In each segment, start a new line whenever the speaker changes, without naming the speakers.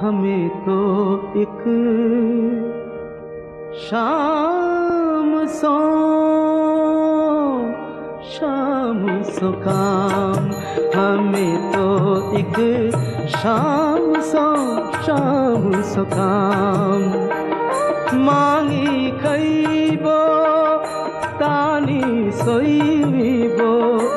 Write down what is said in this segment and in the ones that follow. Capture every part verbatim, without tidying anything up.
हमें तो एक शाम सो शाम सो काम, हमें तो एक शाम सो शाम सो काम। मांगी खैबो तानी सोईबो,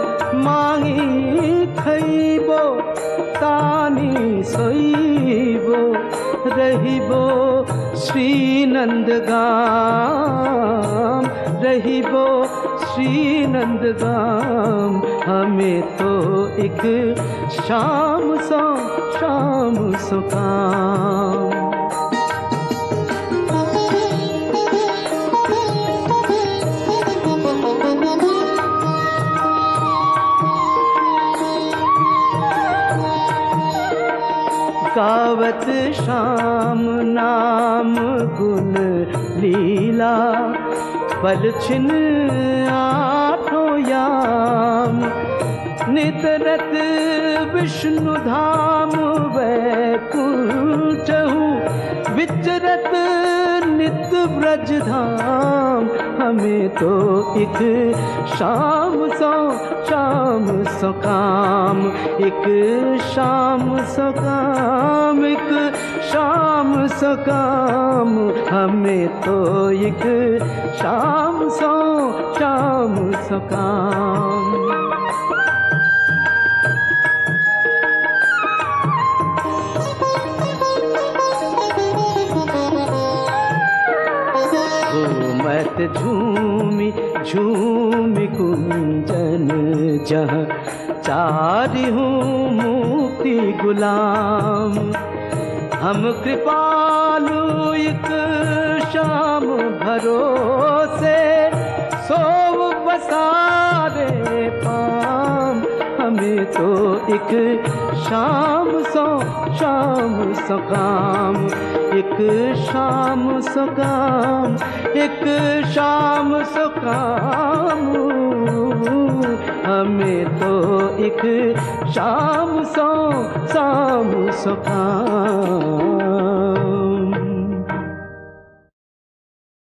मांगी खैबो तानी सोईबो, रहिबो श्रीनंद गाम, रहिबो श्रीनंद गाम। हमें तो एक शाम सो शाम सो काम। गावत शाम नाम गुण लीला, पल छिन आठों याम। नितरत विष्णु धाम वैकुंठहु, विचरत नित ब्रज धाम। हमें तो एक शाम सो शाम सो काम, एक शाम सो काम, एक शाम सो काम। हमें तो एक शाम सो शाम सो काम। घूमत झूमी झूमी कुंजन, जहाँ चारि हूँ मुक्ति गुलाम। हम कृपालु एक शाम भरोसे, सोव बसारे पाम। हमें तो एक शाम सो शाम सो काम, एक शाम सो काम, एक शाम सो काम। हमें तो एक शाम सो शाम सो काम।